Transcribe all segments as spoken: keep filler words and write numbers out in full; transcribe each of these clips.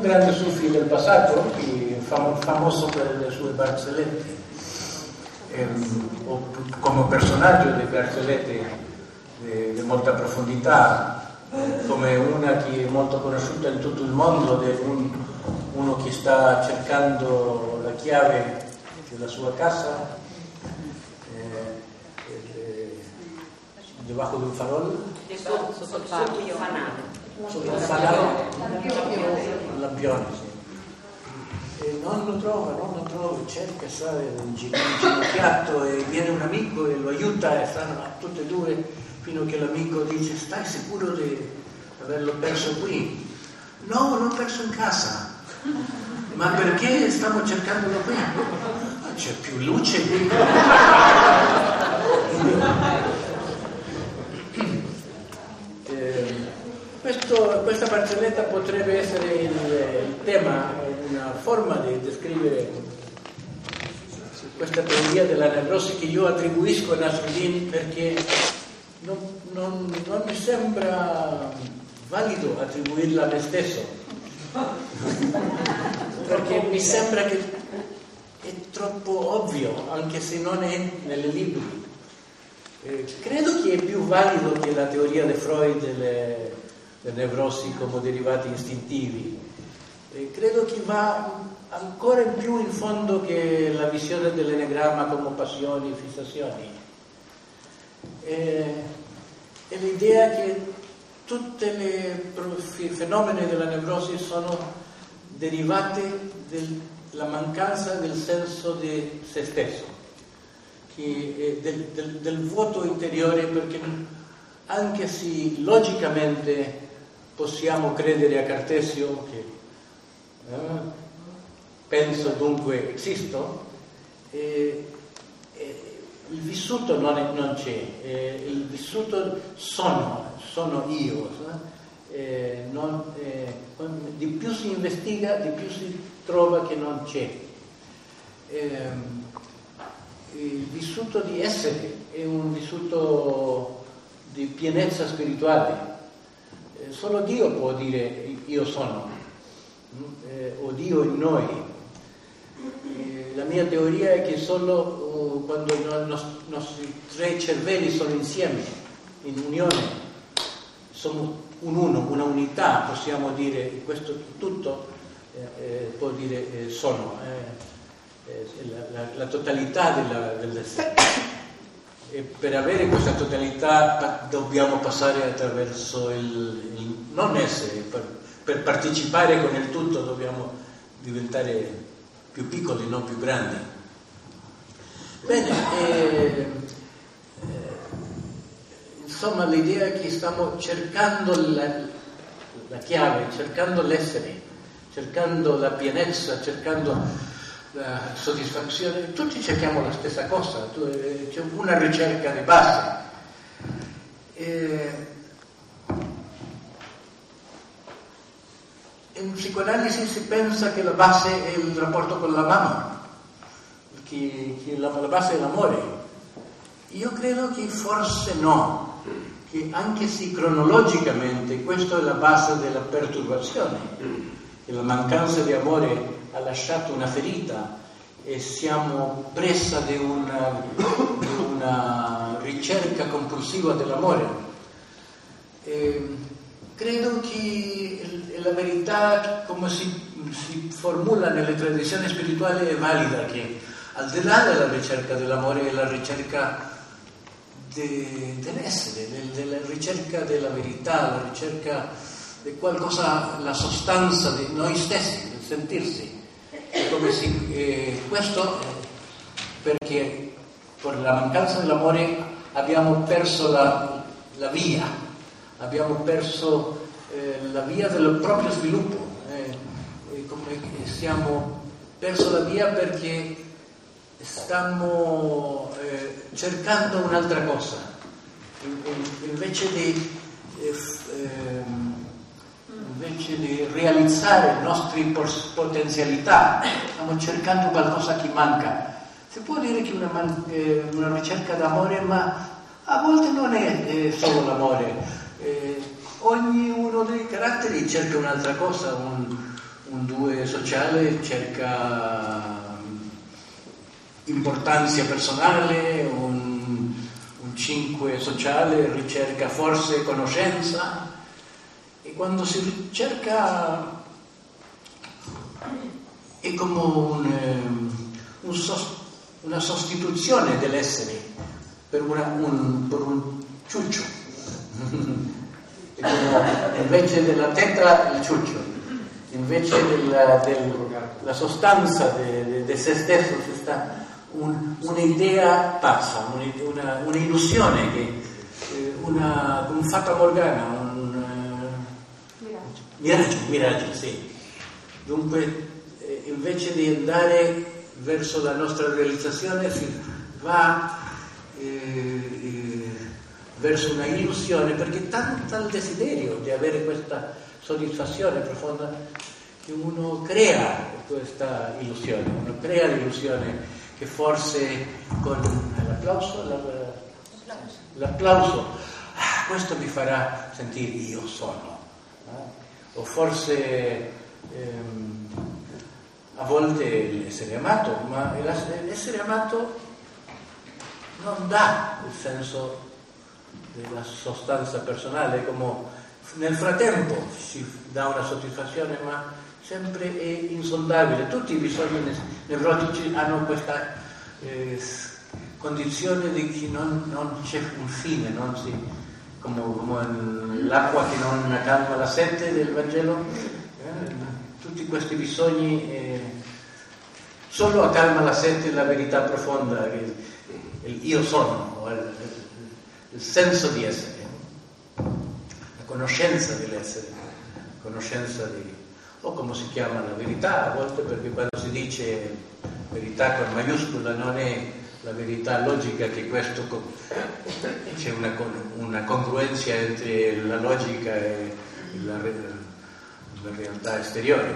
grande sufi del passato, fam- famoso per le sue barzellette, ehm, o come personaggio di barzellette di, di molta profondità, eh, come una che è molto conosciuta in tutto il mondo, di un, uno che sta cercando la chiave della sua casa eh, eh, debajo di un farol, sotto, sotto il fanale. sotto un fanale, un lampione, sì. E non lo trova, non lo trova, cerca, sta inginocchiato e viene un amico e lo aiuta e stanno tutti e due fino che l'amico dice: stai sicuro di averlo perso qui? No, l'ho perso in casa. Ma perché stiamo cercandolo qui? C'è più luce qui. eh, questo, questa barzelletta potrebbe essere il, il tema, una forma di descrivere questa teoria della nevrosi che io attribuisco a Nasruddin, perché non, non, non mi sembra valido attribuirla a me stesso, perché mi sembra che è troppo ovvio, anche se non è nelle libri. Eh, credo che è più valido che la teoria di Freud delle, delle nevrosi come derivati istintivi. Eh, credo che va ancora in più in fondo che la visione dell'enegramma come passioni e fissazioni. Eh, è l'idea che tutti i fenomeni della nevrosi sono derivati dalla mancanza del senso di se stesso, che del, del, del vuoto interiore, perché anche se logicamente possiamo credere a Cartesio che eh, penso dunque esisto, eh, eh, il vissuto non, è, non c'è, eh, il vissuto sono, sono io, eh, non, eh, di più si investiga, di più si trova che non c'è. Eh, il vissuto di essere è un vissuto di pienezza spirituale. Eh, solo Dio può dire io sono, eh, o Dio in noi. Eh, la mia teoria è che solo uh, quando i nos- nostri tre cervelli sono insieme, in unione, sono un uno, una unità, possiamo dire questo tutto, eh, eh, può dire eh, sono, eh, eh, la, la, la totalità della, dell'essere. E per avere questa totalità dobbiamo passare attraverso il, il non essere, per, per partecipare con il tutto dobbiamo diventare più piccoli, non più grandi. Bene, eh, eh, insomma l'idea è che stiamo cercando la, la chiave, cercando l'essere, cercando la pienezza, cercando la soddisfazione. Tutti cerchiamo la stessa cosa, c'è una ricerca di base. Eh, in psicoanalisi si pensa che la base è il rapporto con la mamma, che, che la, la base è l'amore. Io credo che forse no, che anche se cronologicamente questa è la base della perturbazione, che la mancanza di amore ha lasciato una ferita e siamo presa di una, di una ricerca compulsiva dell'amore. E credo che la verità, come si, si formula nelle tradizioni spirituali, è valida, che al di là della ricerca dell'amore è la ricerca de, dell'essere, della ricerca della verità, la ricerca di qualcosa, la sostanza di noi stessi, del sentirsi. Come si, eh, questo perché per la mancanza dell'amore abbiamo perso la, la via, abbiamo perso eh, la via del proprio sviluppo, eh, eh, come siamo perso la via perché stiamo eh, cercando un'altra cosa, invece di eh, invece di realizzare le nostre potenzialità, stiamo cercando qualcosa che manca. Si può dire che una, man- eh, una ricerca d'amore, ma a volte non è eh, solo l'amore. Eh, ognuno dei caratteri cerca un'altra cosa, un, un, sociale cerca importanza personale, un, un cinque sociale ricerca forse conoscenza, e quando si ricerca è come un, un sost- una sostituzione dell'essere per, una, un, per un ciuccio. Invece della teta il ciuccio, invece della, della sostanza di de, de se stesso si sta un, un'idea pazza, una, un'illusione, che, una, un fata morgana, un uh, miraggio, miraggio, sì. Dunque, eh, invece di andare verso la nostra realizzazione, si va eh, eh, verso una illusione, perché tanto il desiderio di avere questa soddisfazione profonda che uno crea questa illusione, uno crea l'illusione che forse con l'applauso, l'applauso, ah, questo mi farà sentire io sono, eh? O forse ehm, a volte l'essere amato, ma l'essere amato non dà il senso della sostanza personale, come nel frattempo si dà una soddisfazione, ma sempre è insondabile. Tutti i bisogni nevrotici hanno questa eh, condizione di che non, non c'è un fine, non si, come, come l'acqua che non calma la sete del Vangelo, eh, tutti questi bisogni eh, solo accalma la sete la verità profonda, il, il io sono, il, il senso di essere, la conoscenza dell'essere, la conoscenza di, o come si chiama la verità a volte, perché quando si dice verità con maiuscola non è la verità logica, che questo c'è una, una congruenza entre la logica e la, la realtà esteriore,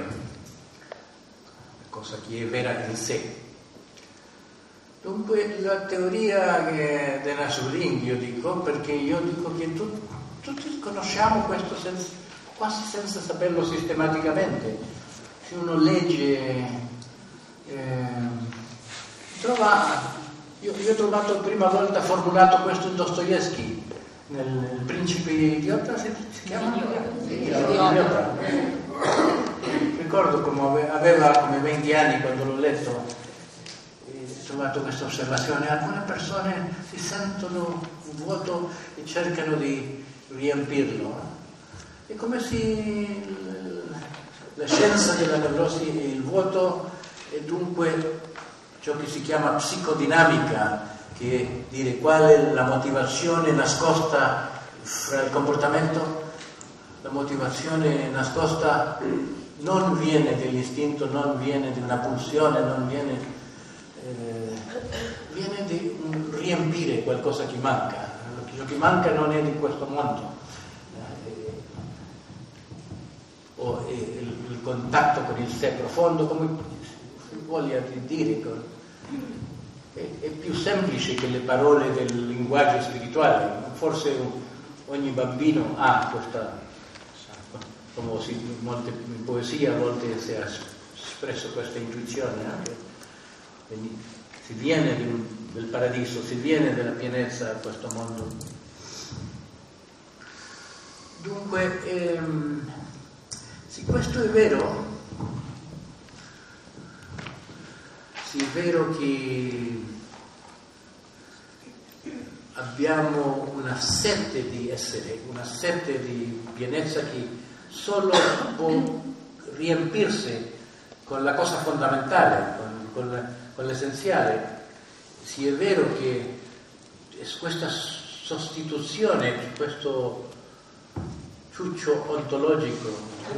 cosa che è vera in sé. Dunque la teoria che de Nasruddin, io dico, perché io dico che tu, tutti conosciamo questo senso, quasi senza saperlo sistematicamente. Se uno legge, eh, trova, io, io ho trovato la prima volta formulato questo in Dostoevsky, nel, nel Principe Idiota, si, si chiama? Idiota. Ricordo come aveva come venti anni quando l'ho letto. Ho trovato questa osservazione: alcune persone si sentono un vuoto e cercano di riempirlo. È come se la scienza della nevrosi, il vuoto, è dunque ciò che si chiama psicodinamica, che è dire qual è la motivazione nascosta fra il comportamento. La motivazione nascosta non viene dall'istinto, non viene da una pulsione, non viene Eh, viene di um, riempire qualcosa che manca. Ciò che manca non è di questo mondo, eh, o è il, il contatto con il sé profondo, come si voglia dire, con, è, è più semplice che le parole del linguaggio spirituale. Forse ogni bambino ha questa, come si, molte, in poesia a volte si è espresso questa intuizione anche. Quindi si viene del paradiso, si viene dalla pienezza a questo mondo. Dunque, ehm, se questo è vero, se è vero che abbiamo una sete di essere, una sete di pienezza che solo può riempirsi con la cosa fondamentale, con, con, con l'essenziale. Sì, è vero che questa sostituzione, questo ciuccio ontologico,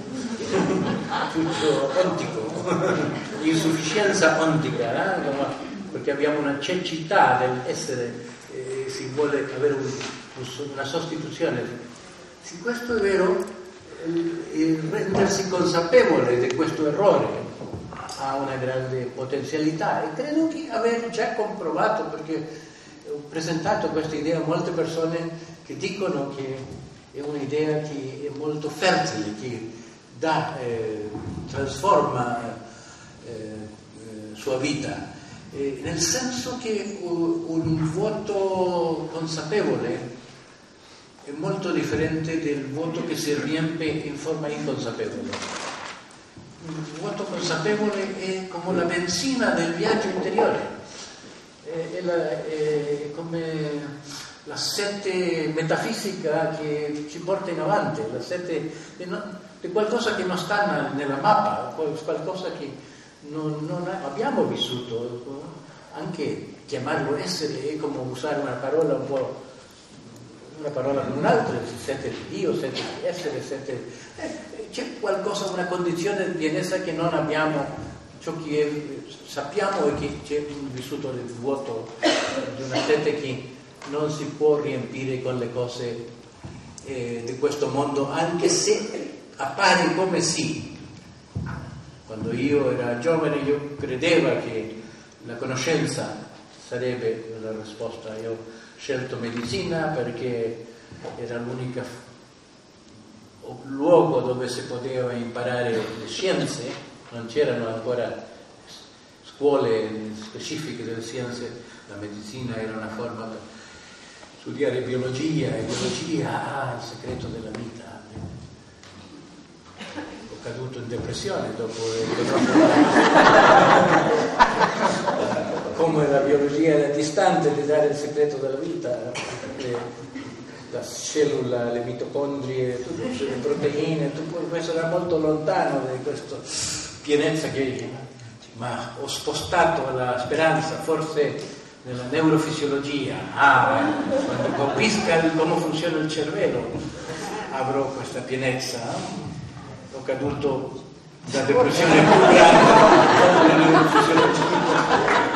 ciuccio ontico, insufficienza ontica, eh? Perché abbiamo una cecità dell'essere, eh, si vuole avere un, una sostituzione. Se questo è vero, il rendersi consapevole di questo errore ha una grande potenzialità, e credo di aver già comprovato, perché ho presentato questa idea a molte persone che dicono che è un'idea che è molto fertile, che dà, eh, trasforma sua vita, eh, nel senso che un, un vuoto consapevole è molto differente del vuoto che si riempie in forma inconsapevole. Il vuoto consapevole è come la benzina del viaggio interiore, è, è, la, è come la sete metafisica che ci porta in avanti, la sete di, no, di qualcosa che non sta nella mappa, qualcosa che non, non abbiamo vissuto. Anche chiamarlo essere è come usare una parola un po', una parola con un'altra, sete di Dio, sete di essere, sete, eh, c'è qualcosa, una condizione di pienezza che non abbiamo, ciò che è, sappiamo è che c'è un vissuto del vuoto, di una sete che non si può riempire con le cose eh, di questo mondo, anche se appare come sì. Quando io ero giovane io credevo che la conoscenza sarebbe la risposta. Io ho scelto medicina perché era l'unico luogo dove si poteva imparare le scienze, non c'erano ancora scuole specifiche delle scienze, la medicina era una forma per studiare biologia, e biologia ha ah, il segreto della vita. Ho caduto in depressione dopo come la biologia era distante di dare il segreto della vita, le, la cellula, le mitocondrie, tutte le proteine, tutto questo era molto lontano da questa pienezza che ma ho spostato la speranza, forse nella neurofisiologia, ah, quando capisca come funziona il cervello avrò questa pienezza. Ho caduto da depressione più grande nella neurofisiologia.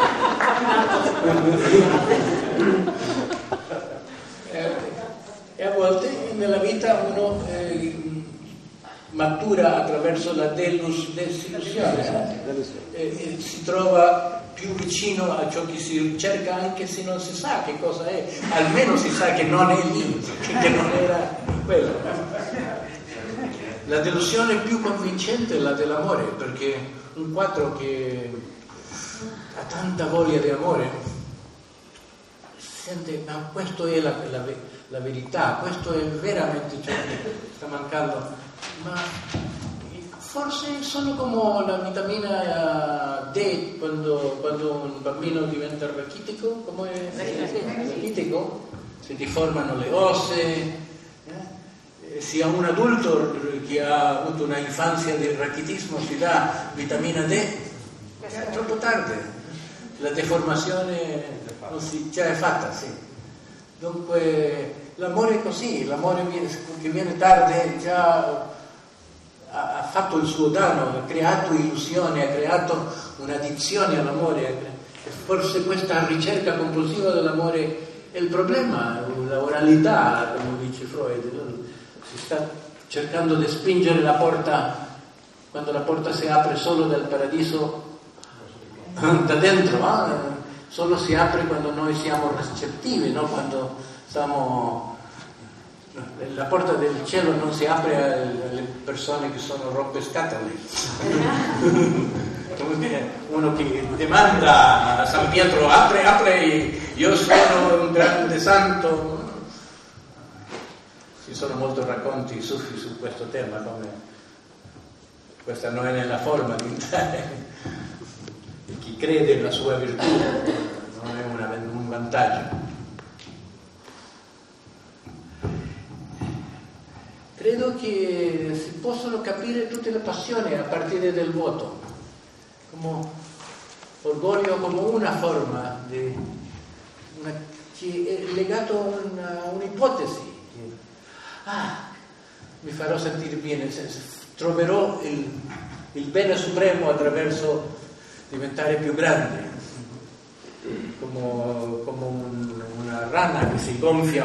E a volte nella vita uno eh, matura attraverso la desillusione, eh, eh, si trova più vicino a ciò che si cerca, anche se non si sa che cosa è, almeno si sa che non è lì, che non era quello. La delusione più convincente è la dell'amore, perché un quadro che ha tanta voglia di amore sente, ma questo è la, la, la verità, questo è veramente ciò che sta mancando, ma forse sono come la vitamina D quando, quando un bambino diventa rachitico, come rachitico, si deformano le ossa, eh? Se a un adulto che ha avuto una infanzia di rachitismo si dà vitamina D, è troppo tardi, la deformazione non si, già è fatta, sì. Dunque l'amore è così, l'amore che viene tardi già ha fatto il suo danno, ha creato illusione, ha creato un'addizione all'amore, e forse questa ricerca compulsiva dell'amore è il problema, la oralità, come dice Freud, si sta cercando di spingere la porta, quando la porta si apre solo dal paradiso da dentro, eh? Solo si apre quando noi siamo recettivi, no? Quando siamo... La porta del cielo non si apre alle persone che sono rompescatole. Uno che demanda a San Pietro, apre, apre, io sono un grande santo. Ci sono molti racconti sufi su questo tema, come questa non è nella forma di chi crede nella sua virtù, non è una, un vantaggio. Credo che si possono capire tutte le passioni a partire dal vuoto, come orgoglio come una forma di, una, che è legato a una, un'ipotesi. Ah, mi farò sentire bene, troverò il, il bene supremo attraverso diventare più grande, come, come un, una rana che si gonfia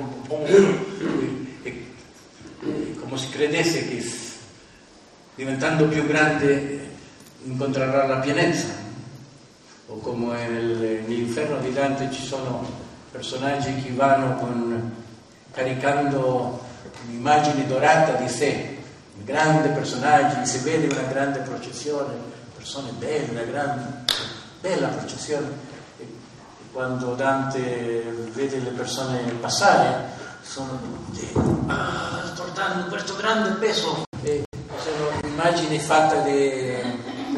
e come si credesse che diventando più grande incontrerà la pienezza, o come nel, nell'inferno di Dante ci sono personaggi che vanno con, caricando un'immagine dorata di sé, grandi personaggi, si vede una grande processione, persone belle, una gran, bella processione. E quando Dante vede le persone passare, sono tutti ah, portando questo grande peso. E sono immagini fatte di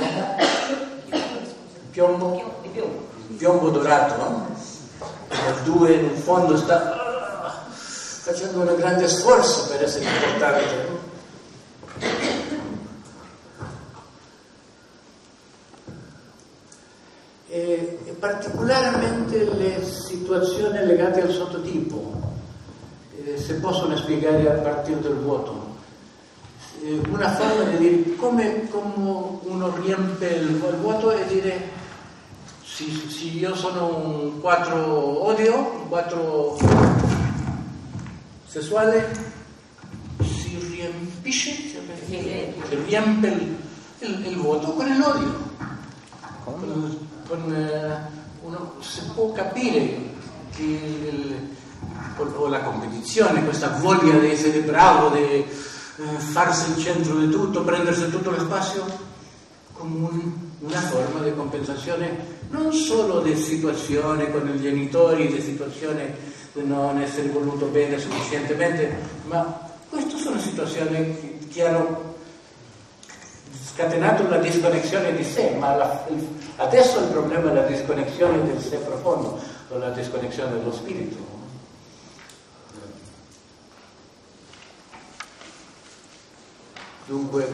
piombo, piombo dorato, no? Il due in fondo sta ah, facendo un grande sforzo per essere importante. E, e particolarmente le situazioni legate al sottotipo eh, si possono spiegare a partire dal vuoto. Eh, una forma di dire come, come uno riempie il, il vuoto e dire se io sono un quattro odio, un quattro sessuale, si riempisce, si riempie il, il, il vuoto con l'odio. Con, con, eh, uno si può capire che il, o, o la competizione, questa voglia di essere bravo, di eh, farsi il centro di tutto, prendersi tutto lo spazio, come un, una forma di compensazione non solo di situazione con i genitori, di situazione di non essere voluto bene sufficientemente, ma queste sono situazioni che hanno scatenato la disconnessione di sé, ma la, il, adesso il problema è la disconnessione del sé profondo, o la disconnessione dello spirito. Dunque,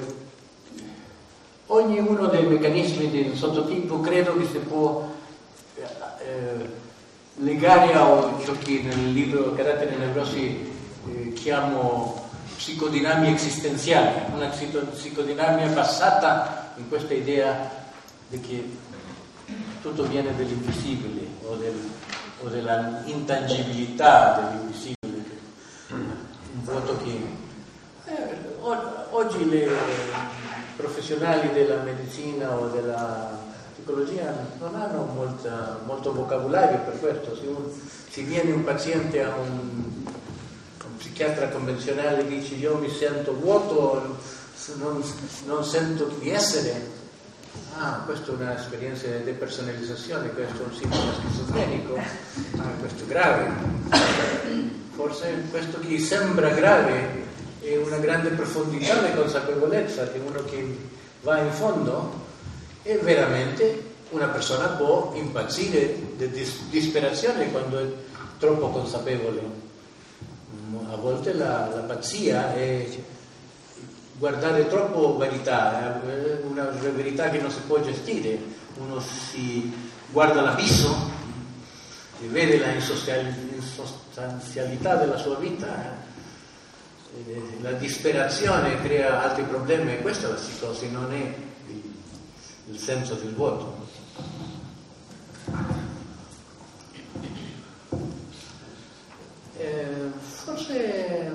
ognuno dei meccanismi del sottotipo credo che si può eh, legare a ciò che nel libro Caratteri Nevrosi eh, chiamo psicodinamia esistenziale, una psicodinamia basata in questa idea di che tutto viene dall'invisibile o, del, o della intangibilità dell'invisibile, un vuoto che eh, oggi le professionali della medicina o della psicologia non hanno molta, molto vocabolario per questo. Se, un, se viene un paziente a un psichiatra convenzionale dice io mi sento vuoto, non, non sento di essere, ah, questa è un'esperienza di depersonalizzazione, questo è un sintomo schizofrenico, ah, questo è grave. Forse questo che sembra grave è una grande profondità di consapevolezza di uno che va in fondo, e veramente una persona può impazzire di dis- disperazione quando è troppo consapevole. A volte la, la pazzia è guardare troppo verità, è una verità che non si può gestire. Uno si guarda l'abisso e vede la insostanzialità della sua vita, la disperazione crea altri problemi, e questa è la psicosi, non è il, il senso del vuoto. Eh, forse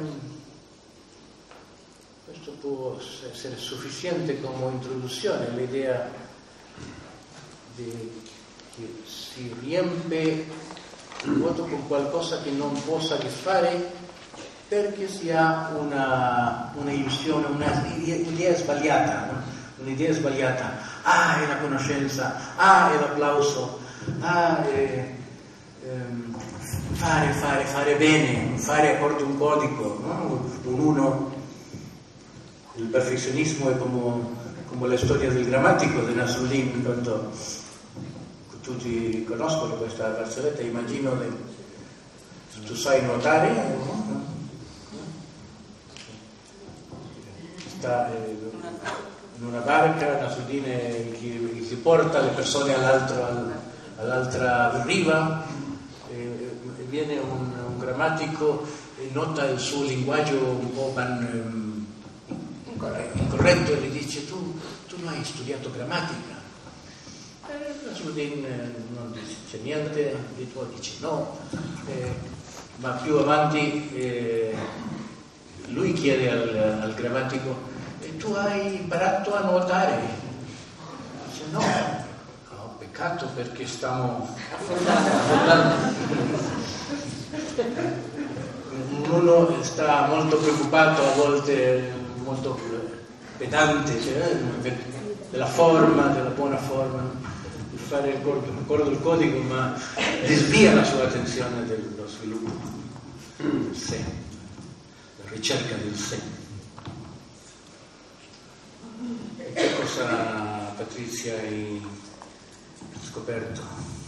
questo può essere sufficiente come introduzione, l'idea di, che si riempie il vuoto con qualcosa che non può soddisfare perché si ha una, una illusione, un'idea sbagliata, un'idea sbagliata. Ah, è la conoscenza, ah, è l'applauso, ah, è, ehm, fare, fare, fare bene, fare accordo un codico, no? Un uno. Il perfezionismo è come, come la storia del grammatico di Nasruddin, quando tutti conoscono questa barzelletta, immagino che tu sai nuotare, no? Sta in una barca, Nasruddin che, che porta le persone all'altra, all'altra riva, e, e viene un, un grammatico e nota il suo linguaggio un po' ban, incorretto e gli dice tu, tu non hai studiato grammatica. E Nasruddin non dice niente, e tu dici no, eh, ma più avanti eh, lui chiede al, al grammatico: e tu hai imparato a nuotare? Dice no, ho peccato perché stiamo affondando. Uno sta molto preoccupato, a volte molto pedante, cioè, della forma, della buona forma, di fare il corpo del codice, ma desvia la sua attenzione dallo sviluppo del sé, la ricerca del sé. E che cosa, Patrizia, hai scoperto?